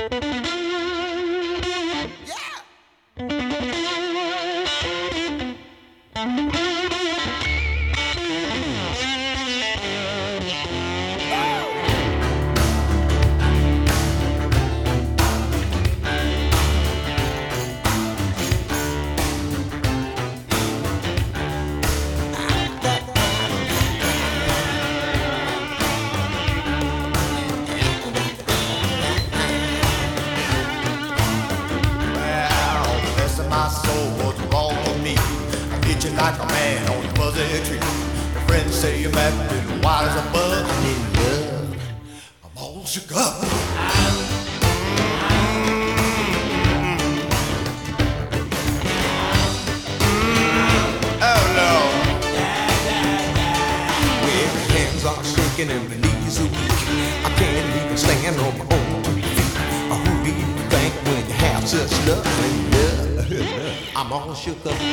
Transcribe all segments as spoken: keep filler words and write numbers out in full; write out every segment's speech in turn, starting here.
My soul, what's wrong with me? I'm itching like a man on a fuzzy tree. My friends say I'm acting wild as a bug. I need love. I'm all shook up. Oh Lord. Well, my hands are shaking and my knees are weak. I can't even stand on my own two feet. Oh, who do you think when you have such love and love? I'm all shook up.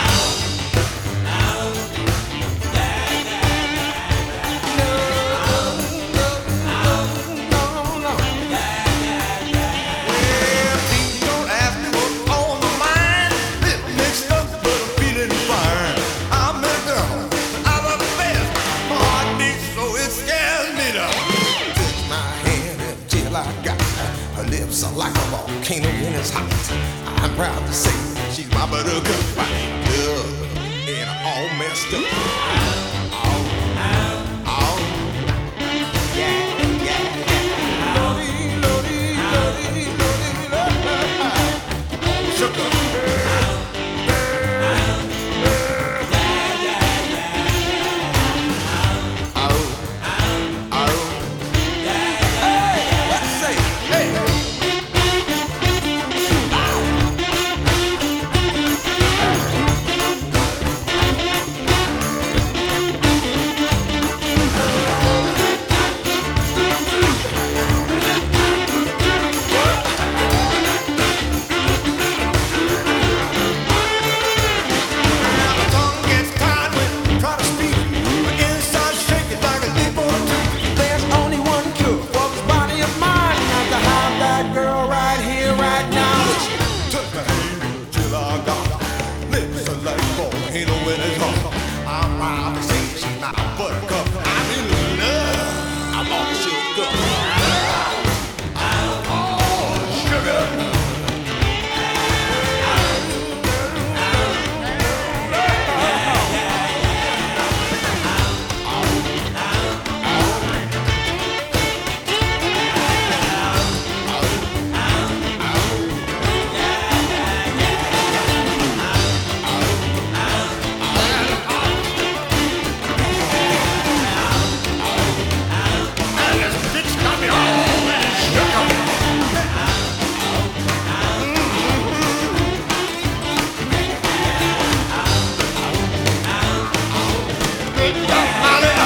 Her lips are like a volcano when it's hot. I'm proud to say she's my buttercup. Good and all messed up. Oh, oh, yeah, yeah, yeah. Lordy, lordy, lordy, lordy, lordy. Shook up. I'm proud to say she's not a buttercup. I'm in love. I'm all shook up. Oh, sugar. Molly.